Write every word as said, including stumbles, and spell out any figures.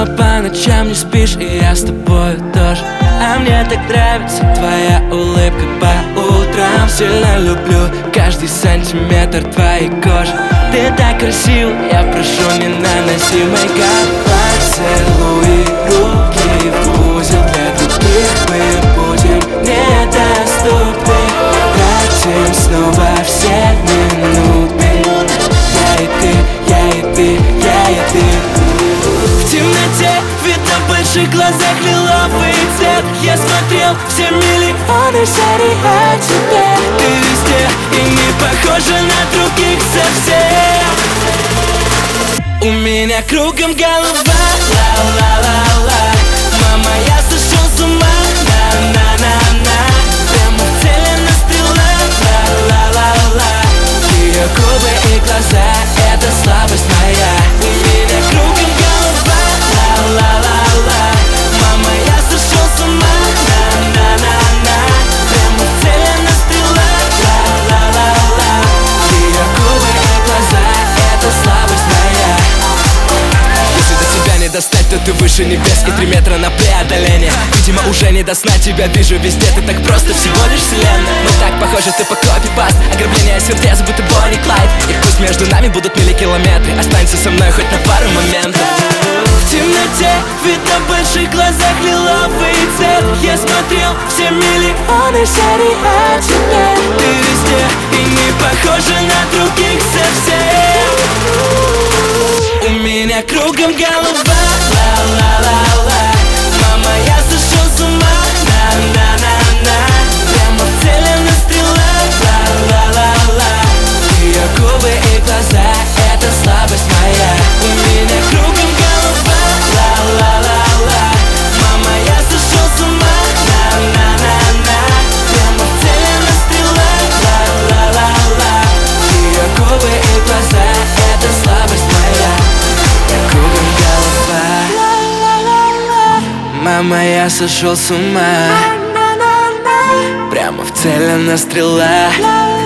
по ночам не спишь, и я с тобой тоже. А мне так нравится твоя улыбка по утрам. Сильно люблю каждый сантиметр твоей кожи. Ты так красива, я прошу, не наноси мейкап. Поцелуи, руки в узел, для других мы будем недоступны. Тратим снова все минуты. Я и ты, я и ты, я и ты. В темноте видно в больших глазах лиловый цвет. Я смотрел все миллионы серий о тебе. Ты везде и не похожа на других совсем. У меня кругом голова, ла-ла-ла-ла. Мама, я сошел с ума, на-на-на-на. Прямо в цель стрела, ла-ла-ла-ла. Ее губы и глаза, это слабость моя. У меня кругом голова, ла-ла-ла-ла. Мама, я сошел с ума, на-на-на-на. Прямо в цель стрела, ла-ла-ла-ла. Ее губы и глаза, это слабость моя. Если до тебя не достать, то ты выше небес и три метра на преодоление. Видимо, уже не до сна, тебя вижу везде. Ты так просто, всего лишь вселенная. Мы так похожи, ты по копипаст. Ограбление сердец, будто Бонни Клайд. И пусть между нами будут милликилометры, останься со мной хоть на пару моментов. В темноте видно в больших глазах лиловый цвет. Я смотрел все миллионы серий о тебе. Ты везде и не похожа на других совсем. У меня кругом голова, ла-ла-ла-ла. Мама, я сошел с ума, на-на-на-на. Прямо в цель стрела, ла-ла-ла-ла. Ее губы и глаза, это слабость моя. У меня кругом голова, ла-ла-ла-ла.Мама, я сошел с ума, на-на-на-на. Прямо в цель стрела, ла-ла-ла-ла. Ее губы и глаза, это слабость моя. Кругом голова, мама, я сошел с ума. Прямо в цель она стрела.